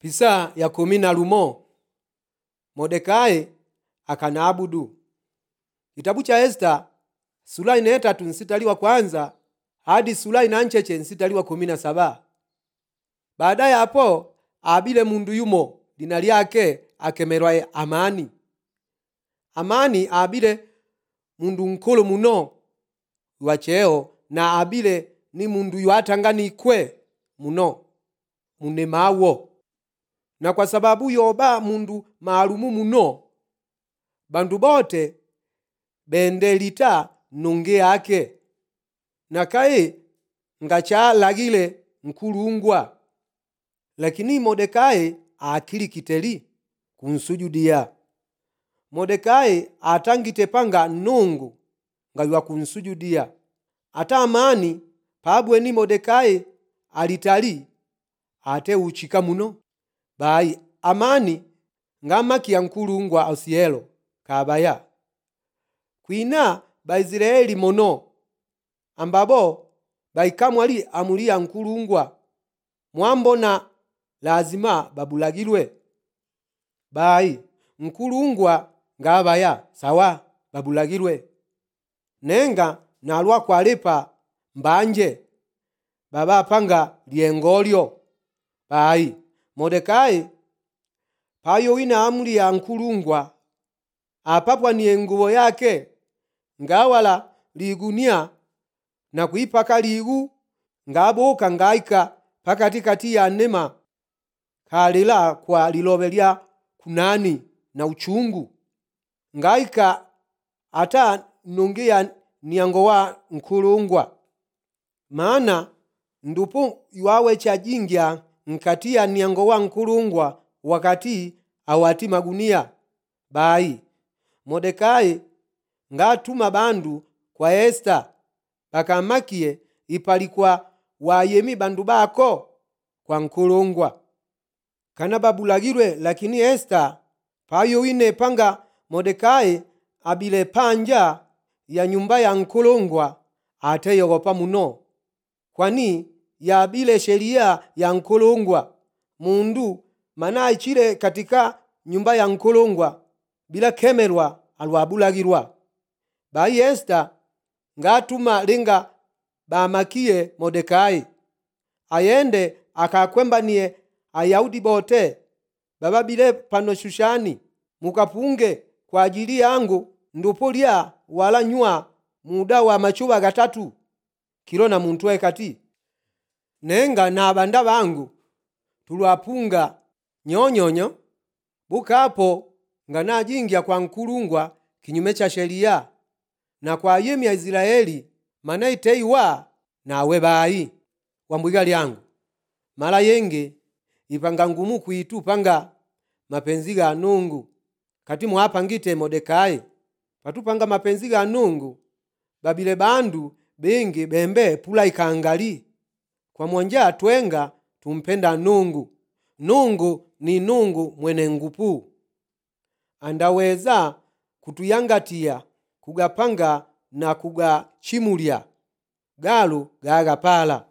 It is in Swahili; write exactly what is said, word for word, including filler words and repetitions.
Pisa ya kumi na lumo Mordekai akanaabudu. Kitabu cha Esta sura ine tatu nsitali wa kwanza hadi sura ina ncheche nsitali wa kumi na saba. Baadaye hapo abile mundu yumo dina lyake akemerwa Amani. Amani abile mundu nkulu muno wa cheo na abile ni mundu yuatanganikwe muno munemawo. Na kwa sababu yoba mundu maalumu muno, bandu bote bendelita nunge yake. Na kai ngacha lagile nkulungwa. Lakini Mordekai akili kiteli kunsujudia. Mordekai atangite panga nungu ngaywa kunsujudia. Ata Amani pabwe ni Mordekai alitali ate uchika muno. Bai Amani ngamaki ya nkulungwa osielo kabaya. Kwina Baisraeli mono ambabo baikamwali amuli ya nkulungwa mwambona lazima babulagilwe. Bai nkulungwa ngabaya sawa babulagilwe. Nenga nalwa kwalipa mbanje baba panga liengolyo. Bai Mordekai payo ina amuli ya nkulungwa apapwa ni nguo yake ngawala ligunia na kuipaka ligu ngaboka ngaika pakati kati ya nema kalila kwa lilobelia kunani na uchungu ngaika ata nungia niango wa nkulungwa. Maana ndupu yuawe cha jingya nkati ya niango wa nkulungwa wakati awati magunia. Bai Mordekai ngatuma bandu kwa Esta bakamakie ipalikwa wayemi bandu bako kwa nkulungwa kana babulagirwe. Lakini Esta payo ine panga Mordekai abile panja ya nyumba ya nkulungwa ate yogopa muno, kwani ya bile sheria ya nkulungwa mundu mana ichire katika nyumba ya nkulungwa bila kemerwa alwabulagirwa. Bai Esta ngatuma linga bamakie Mordekai ayende akakwembanie Ayahudi bote baba bile pano Shushani mukapunge kwa ajili yangu ndupulia wala nywa muda wa machuba gatatu kilo na muntu ekati. Nenga na banda bangu tulwapunga nyonyonyo bukapo ngana jingya kwa nkulungwa kinyume cha sheria na kwa yemi ya Israeli manaiteiwa nawe. Bai wambwiga lyangu mala yenge ipanga ngumu kuitu panga mapenzi ga nungu kati mwapangite Mordekai patupanga mapenzi ga nungu babile bandu bengi bembe pula ikaangali kwa mwanja twenga tumpenda nungu. Nungu ni nungu mwene ngupu andaweza kutuyangatia kugapanga na kugachimulia galu gagapala.